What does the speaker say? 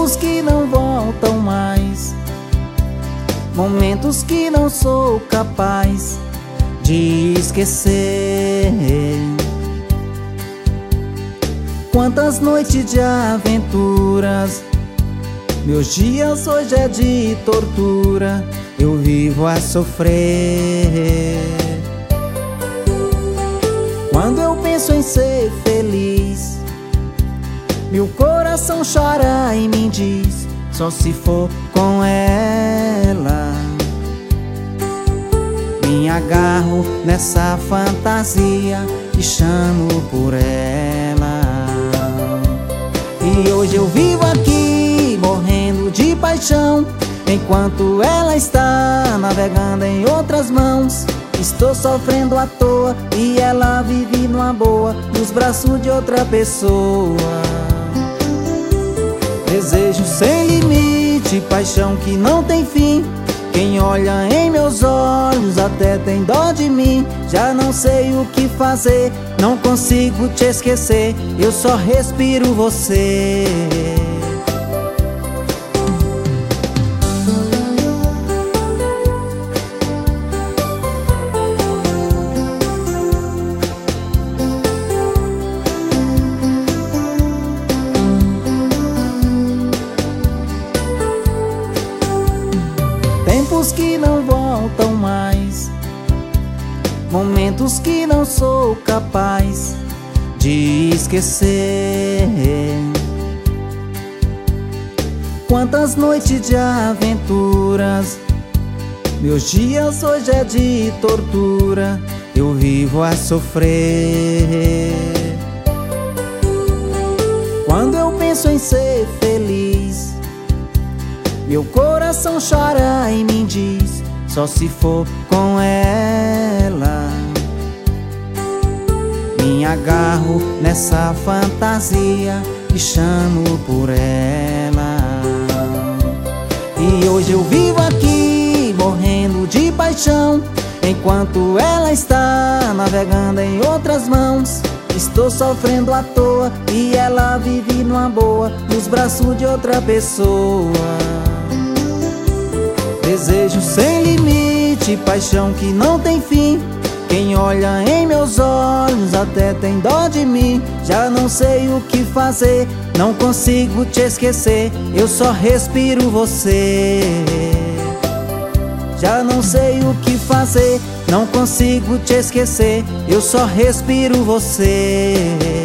Tempos que não voltam mais, momentos que não sou capaz de esquecer. Quantas noites de aventuras, meus dias hoje é de tortura, eu vivo a sofrer. Quando eu penso em ser feliz, meu coração chora e me diz: só se for com ela. Me agarro nessa fantasia e chamo por ela. E hoje eu vivo aqui morrendo de paixão, enquanto ela está navegando em outras mãos. Estou sofrendo à toa e ela vive numa boa, nos braços de outra pessoa. Desejo sem limite, paixão que não tem fim. Quem olha em meus olhos até tem dó de mim. Já não sei o que fazer, não consigo te esquecer, eu só respiro você. Tempos que não voltam mais, momentos que não sou capaz de esquecer. Quantas noites de aventuras, meus dias hoje é de tortura, eu vivo a sofrer. Quando eu penso em ser feliz, meu coração chora e me diz: só se for com ela. Me agarro nessa fantasia e chamo por ela. E hoje eu vivo aqui morrendo de paixão, enquanto ela está navegando em outras mãos. Estou sofrendo à toa e ela vive numa boa, nos braços de outra pessoa. Desejo sem limite, paixão que não tem fim. Quem olha em meus olhos até tem dó de mim. Já não sei o que fazer, não consigo te esquecer, eu só respiro você. Já não sei o que fazer, não consigo te esquecer, eu só respiro você.